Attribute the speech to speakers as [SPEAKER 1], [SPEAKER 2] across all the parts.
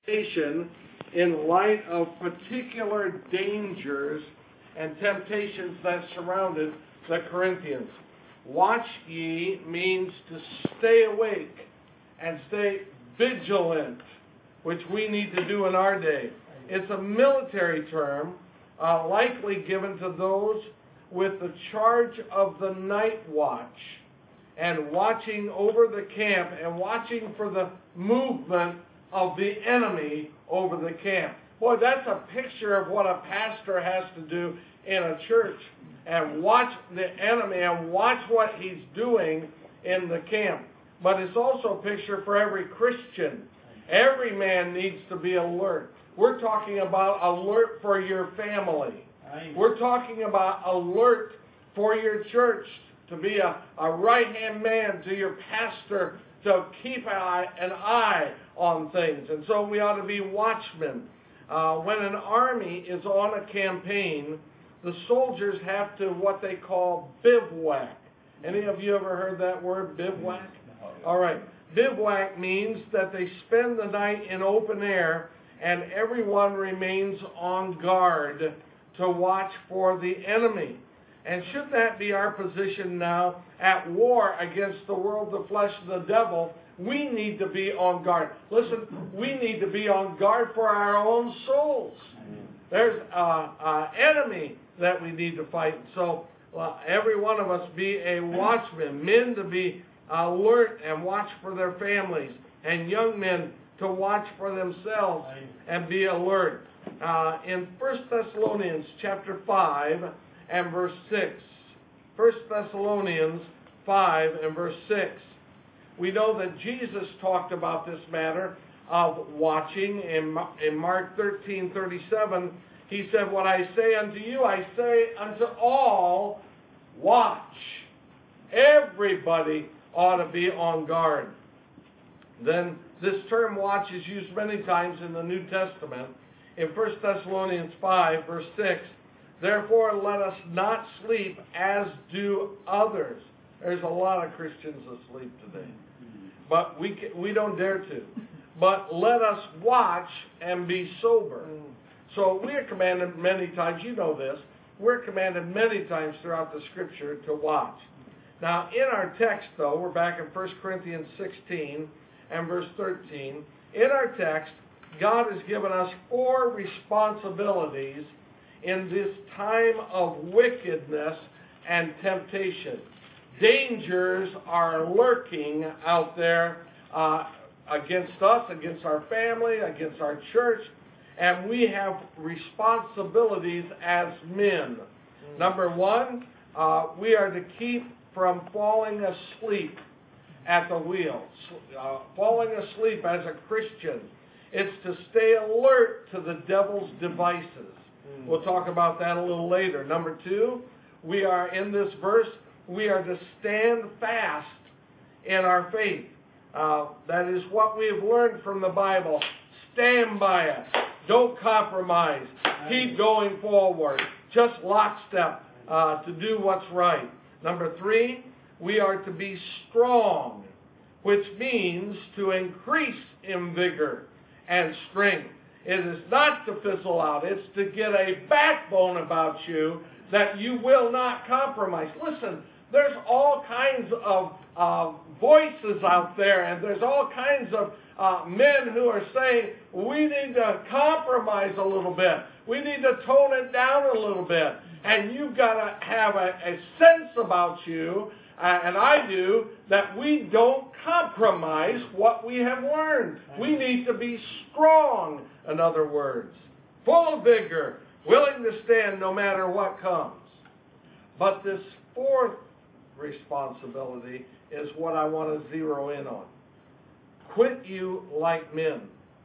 [SPEAKER 1] in light of particular dangers and temptations that surrounded the Corinthians. Watch ye means to stay awake and stay vigilant, which we need to do in our day. It's a military term, likely given to those with the charge of the night watch and watching over the camp and watching for the movement of the enemy over the camp. Boy, that's a picture of what a pastor has to do in a church, and watch the enemy and watch what he's doing in the camp. But it's also a picture for every Christian. Every man needs to be alert. We're talking about alert for your family. We're talking about alert for your church, to be a right-hand man to your pastor, to keep an eye on things. And so we ought to be watchmen. When an army is on a campaign, the soldiers have to what they call bivouac. Any of you ever heard that word, bivouac? All right. Bivouac means that they spend the night in open air and everyone remains on guard to watch for the enemy. And should that be our position now at war against the world, the flesh, and the devil, we need to be on guard. Listen, we need to be on guard for our own souls. There's an enemy that we need to fight. So every one of us be a watchman, men to be alert and watch for their families, and young men to watch for themselves and be alert. In 1 Thessalonians chapter 5 and verse 6, 1 Thessalonians 5 and verse 6, we know that Jesus talked about this matter of watching. In Mark 13:37, he said, "What I say unto you, I say unto all, watch." Everybody ought to be on guard. Then this term watch is used many times in the New Testament. In 1 Thessalonians 5, verse 6, "Therefore let us not sleep as do others." There's a lot of Christians asleep today. But we don't dare to. "But let us watch and be sober." So we are commanded many times, you know this, we're commanded many times throughout the Scripture to watch. Now, in our text, though, we're back in 1 Corinthians 16 and verse 13. In our text, God has given us 4 responsibilities in this time of wickedness and temptation. Dangers are lurking out there against us, against our family, against our church, and we have responsibilities as men. Number 1, we are to keep from falling asleep at the wheel. Falling asleep as a Christian. It's to stay alert to the devil's devices. We'll talk about that a little later. Number 2, we are in this verse, we are to stand fast in our faith. That is what we have learned from the Bible. Stand by it. Don't compromise. Keep going forward. Just lockstep to do what's right. Number 3, we are to be strong, which means to increase in vigor and strength. It is not to fizzle out. It's to get a backbone about you that you will not compromise. Listen, there's all kinds of voices out there, and there's all kinds of men who are saying, we need to compromise a little bit. We need to tone it down a little bit. And you've got to have a sense about you, and I do, that we don't compromise what we have learned. We need to be strong, in other words, full of vigor, willing to stand no matter what comes. But this 4th responsibility is what I want to zero in on. Quit you like men.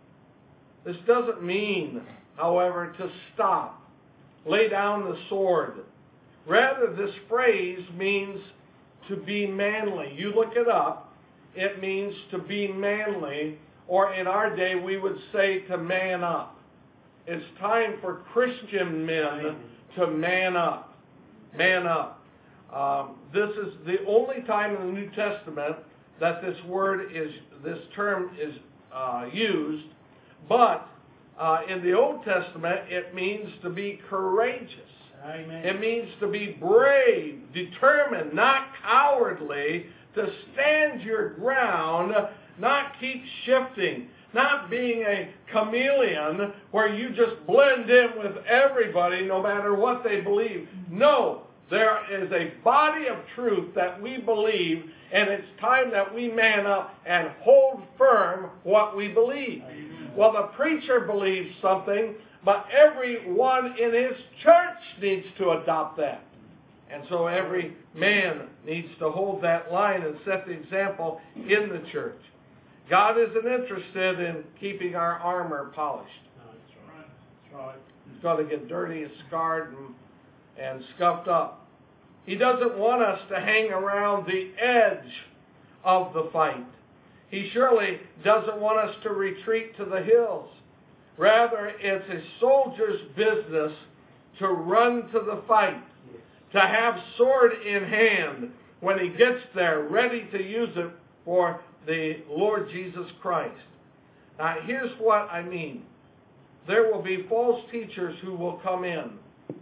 [SPEAKER 1] This doesn't mean, however, to stop. Lay down the sword. Rather, this phrase means to be manly. You look it up. It means to be manly, or in our day we would say to man up. It's time for Christian men to man up. Man up. This is the only time in the New Testament that this term is used, But in the Old Testament, it means to be courageous.
[SPEAKER 2] Amen.
[SPEAKER 1] It means to be brave, determined, not cowardly, to stand your ground, not keep shifting, not being a chameleon where you just blend in with everybody no matter what they believe. No, there is a body of truth that we believe, and it's time that we man up and hold firm what we believe. Well, the preacher believes something, but everyone in his church needs to adopt that. And so every man needs to hold that line and set the example in the church. God isn't interested in keeping our armor polished.
[SPEAKER 2] No, that's right. That's right.
[SPEAKER 1] It's got to get dirty and scarred and scuffed up. He doesn't want us to hang around the edge of the fight. He surely doesn't want us to retreat to the hills. Rather, it's a soldier's business to run to the fight, to have sword in hand when he gets there, ready to use it for the Lord Jesus Christ. Now, here's what I mean. There will be false teachers who will come in,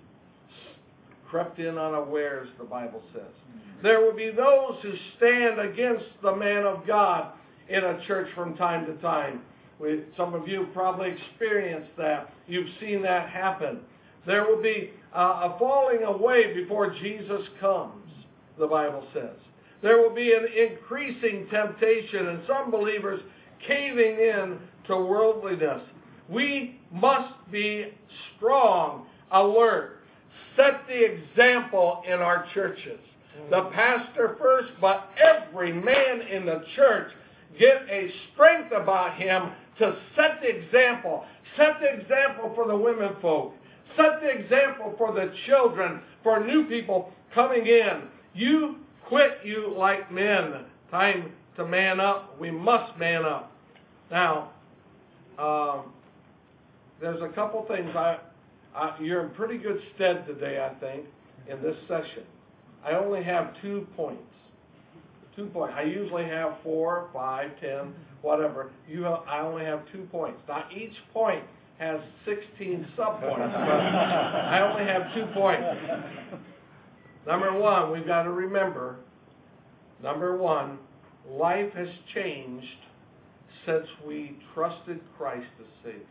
[SPEAKER 1] crept in unawares, the Bible says. There will be those who stand against the man of God in a church from time to time. Some of you probably experienced that. You've seen that happen. There will be a falling away before Jesus comes, the Bible says. There will be an increasing temptation and some believers caving in to worldliness. We must be strong, alert, set the example in our churches. The pastor first, but every man in the church get a strength about him to set the example. Set the example for the women folk. Set the example for the children, for new people coming in. You quit, you like men. Time to man up. We must man up. Now, there's a couple things. You're in pretty good stead today, I think, in this session. I only have 2 points. 2 points. I usually have 4, 5, 10, whatever. I only have 2 points. Now, each point has 16 sub-points, but I only have 2 points. Number one, we've got to remember, number one, life has changed since we trusted Christ as Savior.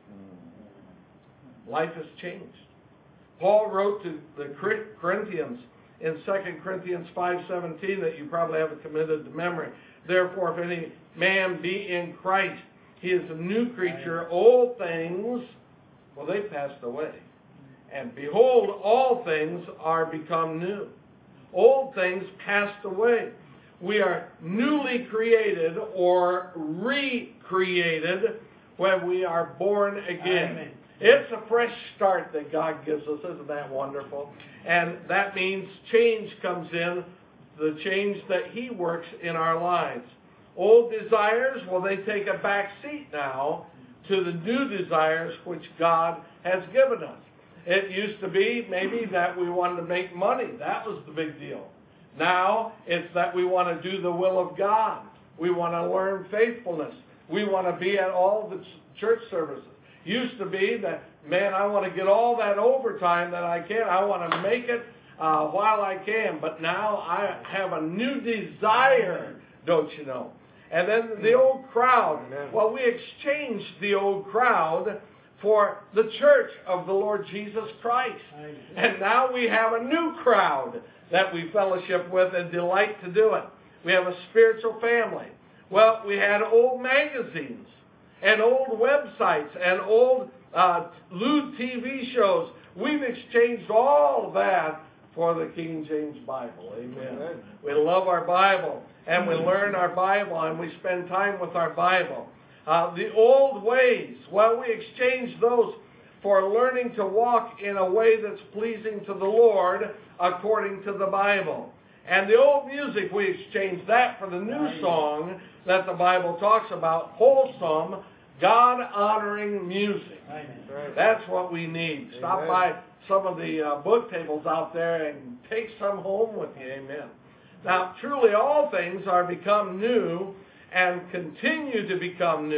[SPEAKER 1] Life has changed. Paul wrote to the Corinthians in 2 Corinthians 5:17 that you probably haven't committed to memory. Therefore, if any man be in Christ, he is a new creature. Old things, well, they passed away. And behold, all things are become new. Old things passed away. We are newly created or recreated when we are born again.
[SPEAKER 2] Amen.
[SPEAKER 1] It's a fresh start that God gives us. Isn't that wonderful? And that means change comes in, the change that He works in our lives. Old desires, well, they take a back seat now to the new desires which God has given us. It used to be maybe that we wanted to make money. That was the big deal. Now it's that we want to do the will of God. We want to learn faithfulness. We want to be at all the church services. Used to be that, man, I want to get all that overtime that I can. I want to make it while I can. But now I have a new desire, don't you know? And then the old crowd. Well, we exchanged the old crowd for the church of the Lord Jesus Christ. And now we have a new crowd that we fellowship with and delight to do it. We have a spiritual family. Well, we had old magazines and old websites and old lewd TV shows. We've exchanged all that for the King James Bible. Amen. We love our Bible, and we learn our Bible, and we spend time with our Bible. The old ways, well, we exchange those for learning to walk in a way that's pleasing to the Lord according to the Bible. And the old music, we exchange that for the new song that the Bible talks about, wholesome, God-honoring music.
[SPEAKER 2] Amen.
[SPEAKER 1] That's what we need. Stop by some of the book tables out there and take some home with you. Amen. Now, truly all things are become new and continue to become new.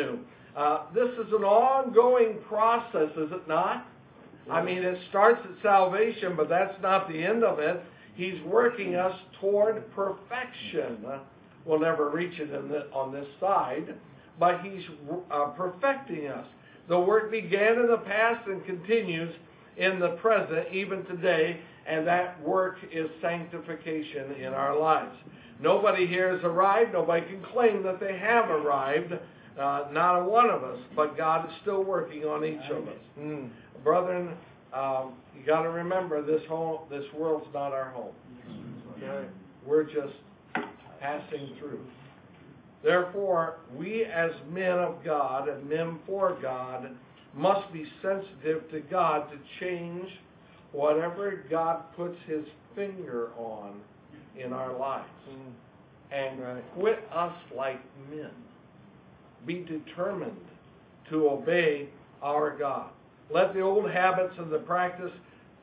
[SPEAKER 1] This is an ongoing process, is it not? I mean, it starts at salvation, but that's not the end of it. He's working us toward perfection. We'll never reach it on this side, but He's perfecting us. The work began in the past and continues in the present, even today, and that work is sanctification in our lives. Nobody here has arrived. Nobody can claim that they have arrived. Not a one of us, but God is still working on each of us. Brethren, you got to remember this world's not our home. Okay? We're just passing through. Therefore, we as men of God and men for God must be sensitive to God to change whatever God puts His finger on in our lives. And quit us like men. Be determined to obey our God. Let the old habits and the practice,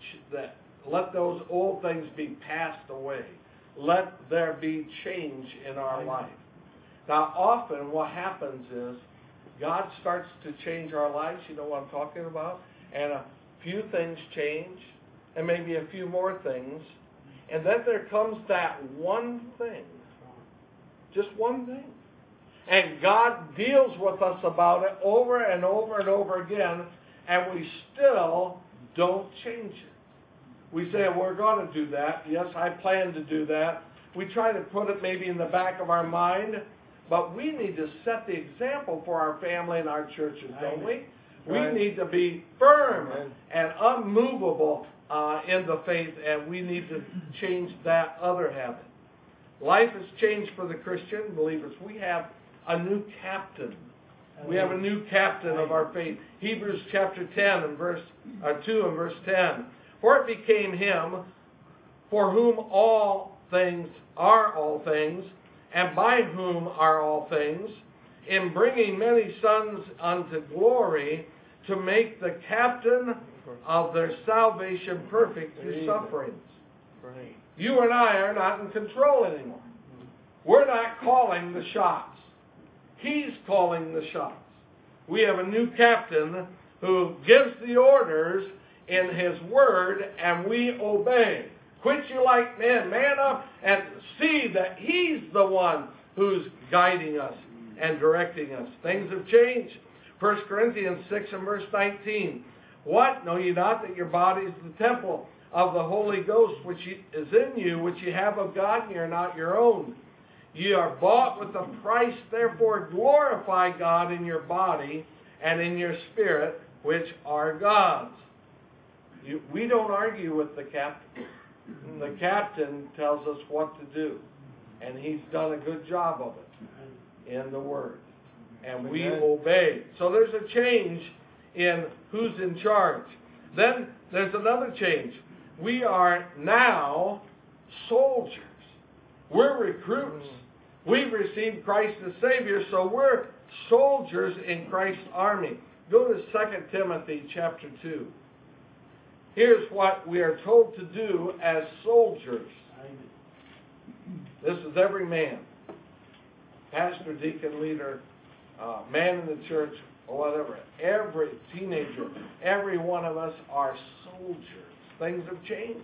[SPEAKER 1] let those old things be passed away. Let there be change in our life. Now, often what happens is God starts to change our lives. You know what I'm talking about? And a few things change, and maybe a few more things. And then there comes that one thing. Just one thing. And God deals with us about it over and over and over again, and we still don't change it. We say, we're going to do that. Yes, I plan to do that. We try to put it maybe in the back of our mind, but we need to set the example for our family and our churches, don't we? We need to be firm and unmovable in the faith, and we need to change that other habit. Life has changed for the Christian believers. We have a new captain. We have a new captain of our faith. Hebrews chapter 2 and verse 10. For it became Him for whom all things are all things, and by whom are all things, in bringing many sons unto glory, to make the captain of their salvation perfect through sufferings. You and I are not in control anymore. We're not calling the shots. He's calling the shots. We have a new captain who gives the orders in His word, and we obey. Quit you like men. Man up and see that He's the one who's guiding us and directing us. Things have changed. 1 Corinthians 6 and verse 19. What? Know ye not that your body is the temple of the Holy Ghost, which is in you, which ye have of God, and ye are not your own? Ye are bought with a price, therefore glorify God in your body and in your spirit, which are God's. We don't argue with the captain. The captain tells us what to do, and he's done a good job of it in the Word. And we obey. So there's a change in who's in charge. Then there's another change. We are now soldiers. We're recruits. We've received Christ as Savior, so we're soldiers in Christ's army. Go to 2 Timothy chapter 2. Here's what we are told to do as soldiers. This is every man. Pastor, deacon, leader, man in the church, or whatever. Every teenager, every one of us are soldiers. Things have changed.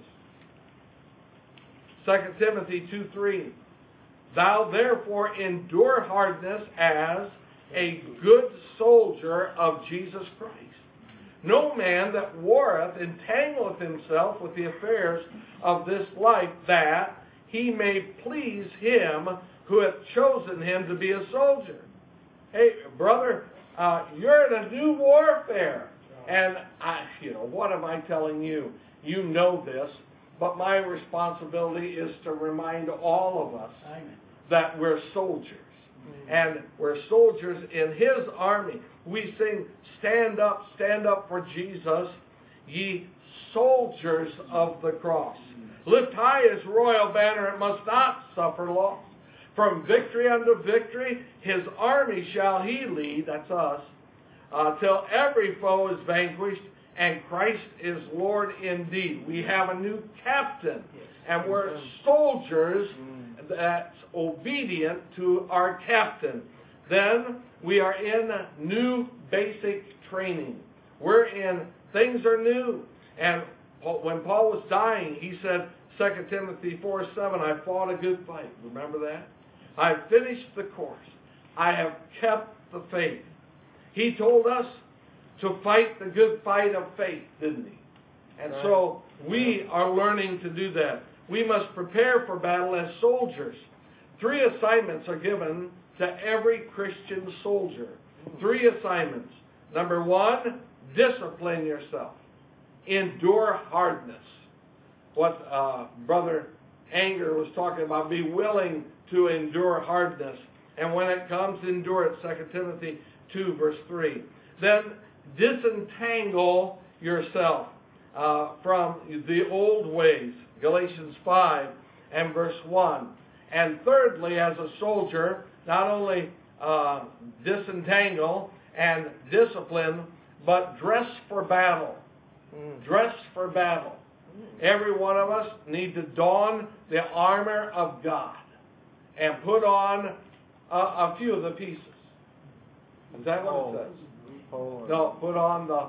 [SPEAKER 1] 2 Timothy 2:3. Thou therefore endure hardness as a good soldier of Jesus Christ. No man that warreth entangleth himself with the affairs of this life, that he may please him who hath chosen him to be a soldier. Hey, brother, you're in a new warfare. And, what am I telling you? You know this, but my responsibility is to remind all of us that we're soldiers. And we're soldiers in His army. We sing, stand up for Jesus, ye soldiers of the cross. Lift high His royal banner, it must not suffer loss. From victory unto victory, His army shall He lead, that's us, till every foe is vanquished, and Christ is Lord indeed. We have a new captain, and we're soldiers that's obedient to our captain. Then We are in new basic training. We're in, things are new. And when Paul was dying, he said, 2 Timothy 4:7, I fought a good fight. Remember that? I've finished the course. I have kept the faith. He told us to fight the good fight of faith, didn't he? And so we are learning to do that. We must prepare for battle as soldiers. 3 assignments are given to every Christian soldier. 3 assignments. Number 1, discipline yourself. Endure hardness. What Brother Anger was talking about, be willing to endure hardness. And when it comes, endure it, 2 Timothy 2, verse 3. Then disentangle yourself from the old ways, Galatians 5 and verse 1. And thirdly, as a soldier, not only disentangle and discipline, but dress for battle. Dress for battle. Every one of us need to don the armor of God and put on a few of the pieces. Is that what it says? No, put on the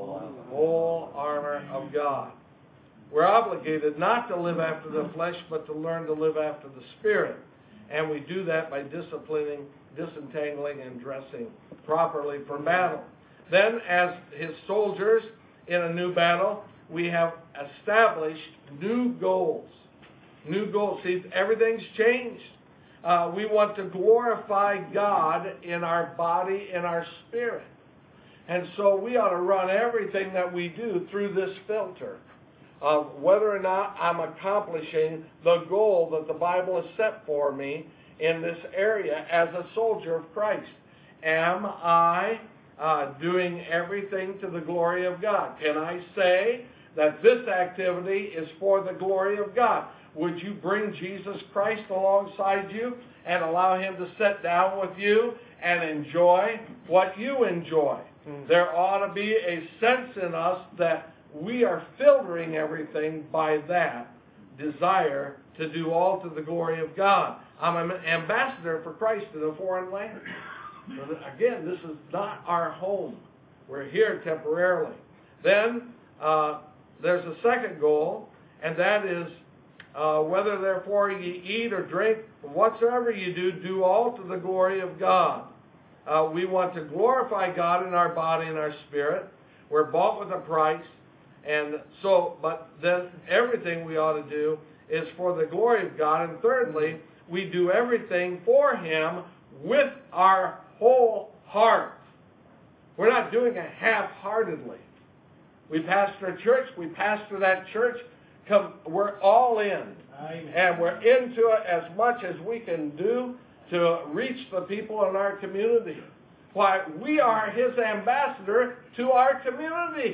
[SPEAKER 1] whole armor of God. We're obligated not to live after the flesh, but to learn to live after the Spirit. And we do that by disciplining, disentangling, and dressing properly for battle. Then, as his soldiers in a new battle, we have established new goals. New goals. See, everything's changed. We want to glorify God in our body, in our spirit. And so we ought to run everything that we do through this filter of whether or not I'm accomplishing the goal that the Bible has set for me in this area as a soldier of Christ. Am I doing everything to the glory of God? Can I say that this activity is for the glory of God? Would you bring Jesus Christ alongside you and allow him to sit down with you and enjoy what you enjoy? There ought to be a sense in us that we are filtering everything by that desire to do all to the glory of God. I'm an ambassador for Christ in a foreign land. Again, this is not our home. We're here temporarily. Then there's a second goal, and that is whether therefore ye eat or drink, whatsoever you do, do all to the glory of God. We want to glorify God in our body and our spirit. We're bought with a price. And so, but then everything we ought to do is for the glory of God. And thirdly, we do everything for him with our whole heart. We're not doing it half-heartedly. We pastor a church, we pastor that church, we're all in.
[SPEAKER 2] Amen.
[SPEAKER 1] And we're into it as much as we can do to reach the people in our community. Why, we are his ambassador to our community.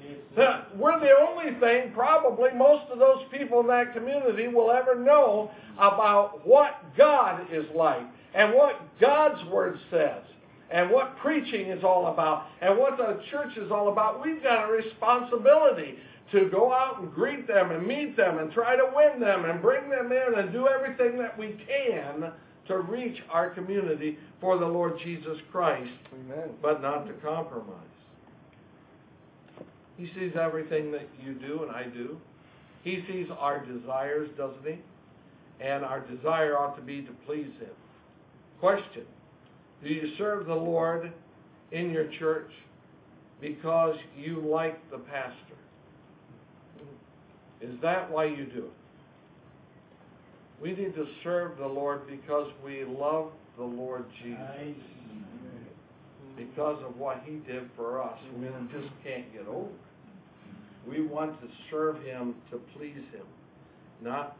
[SPEAKER 1] We're the only thing probably most of those people in that community will ever know about what God is like and what God's Word says and what preaching is all about and what the church is all about. We've got a responsibility to go out and greet them and meet them and try to win them and bring them in and do everything that we can to reach our community for the Lord Jesus Christ.
[SPEAKER 3] Amen.
[SPEAKER 1] But not to compromise. He sees everything that you do and I do. He sees our desires, doesn't he? And our desire ought to be to please him. Question: do you serve the Lord in your church because you like the pastor? Is that why you do it? We need to serve the Lord because we love the Lord Jesus. Because of what he did for us. We just can't get over it. We want to serve him to please him. Not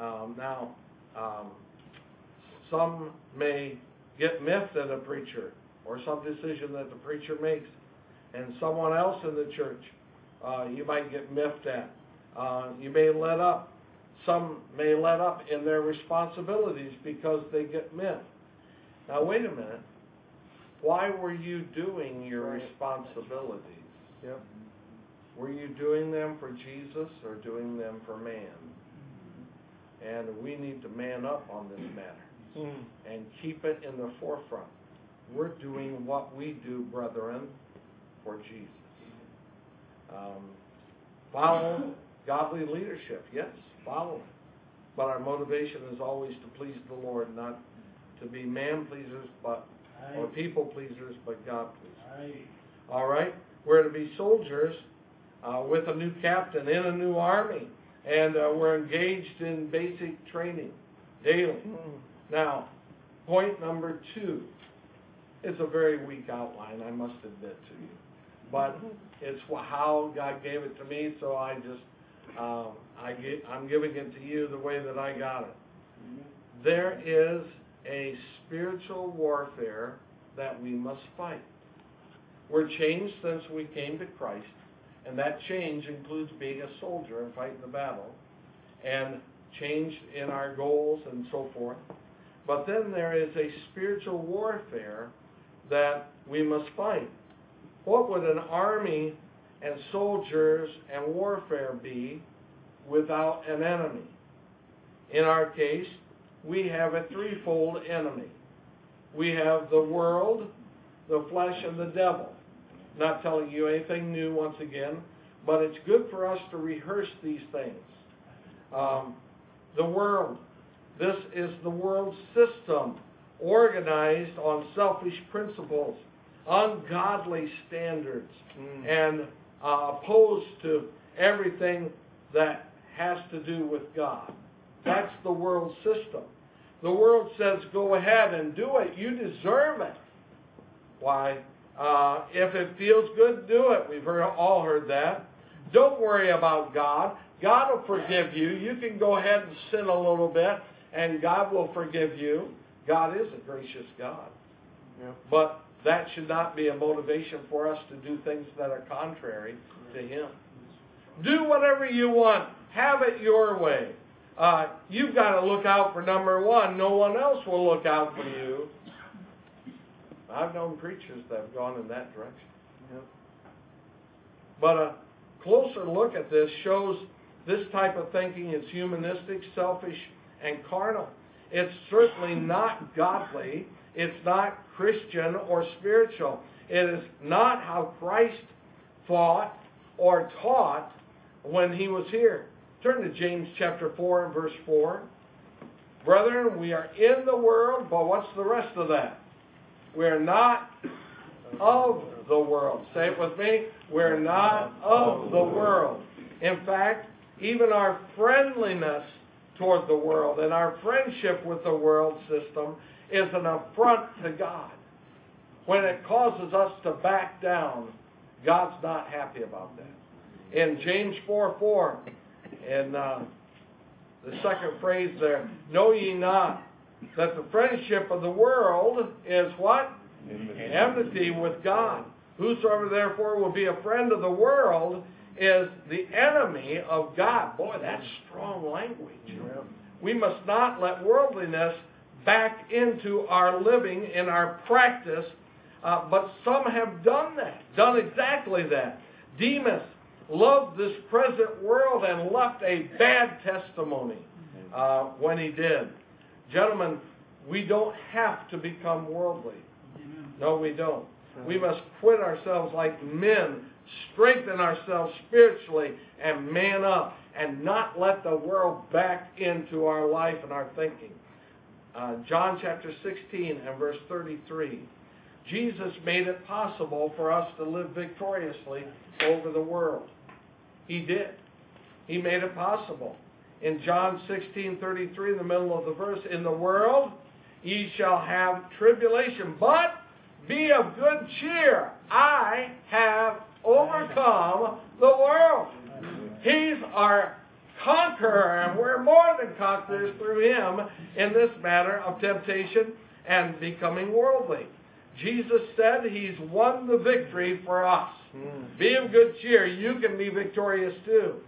[SPEAKER 1] some may get miffed at a preacher or some decision that the preacher makes. And someone else in the church you might get miffed at. You may let up. Some may let up in their responsibilities because they get miffed. Now wait a minute. Why were you doing your responsibilities?
[SPEAKER 3] Yep.
[SPEAKER 1] Were you doing them for Jesus or doing them for man? And we need to man up on this matter and keep it in the forefront. we're doing what we do, brethren, for Jesus. Follow godly leadership. Yes, follow it. But our motivation is always to please the Lord, not to be man pleasers, or people pleasers, but God pleasers. All right? We're to be soldiers with a new captain in a new army. And we're engaged in basic training daily. Now, point number 2. It's a very weak outline, I must admit to you. But it's how God gave it to me, so I'm giving it to you the way that I got it. There is a spiritual warfare that we must fight. We're changed since we came to Christ, and that change includes being a soldier and fighting the battle, and change in our goals and so forth. But then there is a spiritual warfare that we must fight. What would an army and soldiers and warfare be without an enemy? In our case, we have a threefold enemy. We have the world, the flesh, and the devil. Not telling you anything new once again, but it's good for us to rehearse these things. The world. This is the world system organized on selfish principles, ungodly standards, and opposed to everything that has to do with God. That's the world system. The world says, go ahead and do it. You deserve it. Why? If it feels good, do it. We've all heard that. Don't worry about God. God will forgive you. You can go ahead and sin a little bit, and God will forgive you. God is a gracious God. Yeah. But that should not be a motivation for us to do things that are contrary to Him. Do whatever you want. Have it your way. You've got to look out for number one. No one else will look out for you. I've known preachers that have gone in that direction. Yep. But a closer look at this shows this type of thinking is humanistic, selfish, and carnal. It's certainly not godly. It's not Christian or spiritual. It is not how Christ thought or taught when He was here. Turn to James chapter 4 and verse 4. Brethren, we are in the world, but what's the rest of that? We're not of the world. Say it with me. We're not of the world. In fact, even our friendliness toward the world and our friendship with the world system is an affront to God. When it causes us to back down, God's not happy about that. In James 4:4, in the second phrase there, know ye not that the friendship of the world is what? Enmity with God. Whosoever therefore will be a friend of the world is the enemy of God. Boy, that's strong language. Yeah. We must not let worldliness back into our living, in our practice, but some have done that, done exactly that. Demas loved this present world and left a bad testimony when he did. Gentlemen, we don't have to become worldly. No, we don't. We must quit ourselves like men, strengthen ourselves spiritually, and man up, and not let the world back into our life and our thinking. John chapter 16 and verse 33. Jesus made it possible for us to live victoriously over the world. He did. He made it possible. In John 16:33, in the middle of the verse, in the world ye shall have tribulation, but be of good cheer. I have overcome the world. He's our conqueror, and we're more than conquerors through Him in this matter of temptation and becoming worldly. Jesus said He's won the victory for us. Be of good cheer. You can be victorious too.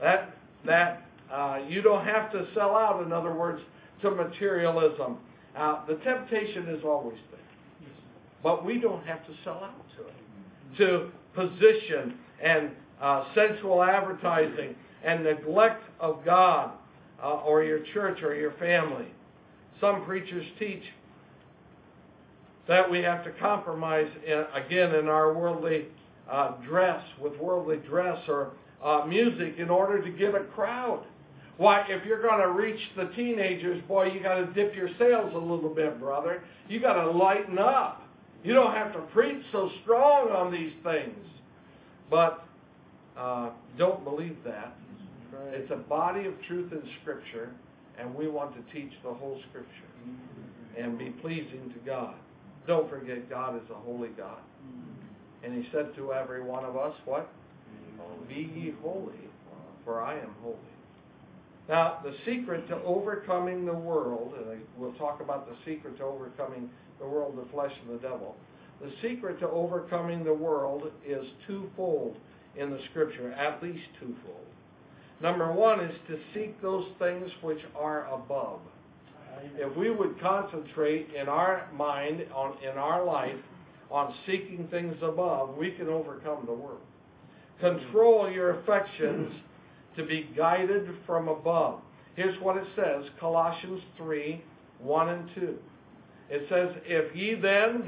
[SPEAKER 1] You don't have to sell out, in other words, to materialism. The temptation is always there. But we don't have to sell out to it. To position and sensual advertising and neglect of God or your church or your family. Some preachers teach that we have to compromise, again, in our worldly dress, with worldly dress or music in order to get a crowd. Why, if you're going to reach the teenagers, boy, you got to dip your sails a little bit, brother. You got to lighten up. You don't have to preach so strong on these things. But don't believe that. It's a body of truth in Scripture, and we want to teach the whole Scripture and be pleasing to God. Don't forget, God is a holy God. And He said to every one of us, what? Be ye holy, for I am holy. Now, the secret to overcoming the world, and we'll talk about the secret to overcoming the world, the flesh, and the devil. The secret to overcoming the world is twofold in the Scripture, at least twofold. Number one is to seek those things which are above. If we would concentrate in our mind, in our life, on seeking things above, we can overcome the world. Control your affections to be guided from above. Here's what it says, Colossians 3, 1 and 2. It says, if ye then,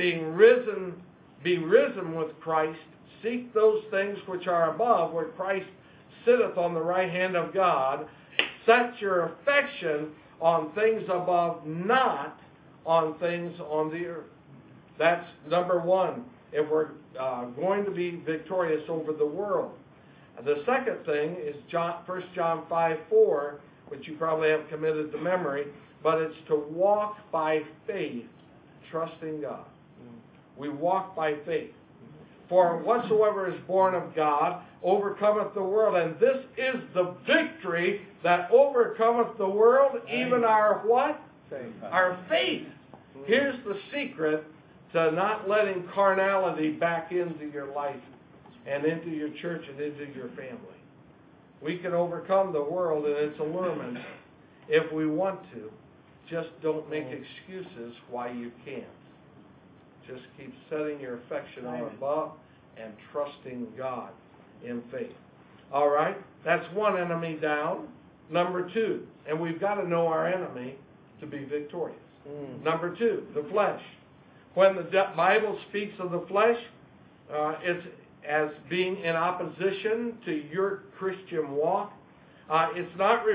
[SPEAKER 1] be risen with Christ, seek those things which are above, where Christ sitteth on the right hand of God, set your affection on things above, not on things on the earth. That's number one, if we're going to be victorious over the world. The second thing is 1 John 5, 4, which you probably have committed to memory, but it's to walk by faith, trusting God. We walk by faith. For whatsoever is born of God overcometh the world. And this is the victory that overcometh the world, even our what?
[SPEAKER 2] Faith.
[SPEAKER 1] Our faith. Here's the secret to not letting carnality back into your life and into your church and into your family. We can overcome the world and its allurements if we want to. Just don't make excuses why you can't. Just keep setting your affection on above and trusting God in faith. All right? That's one enemy down. Number two, and we've got to know our enemy to be victorious. Number two, the flesh. When the Bible speaks of the flesh, it's as being in opposition to your Christian walk. It's not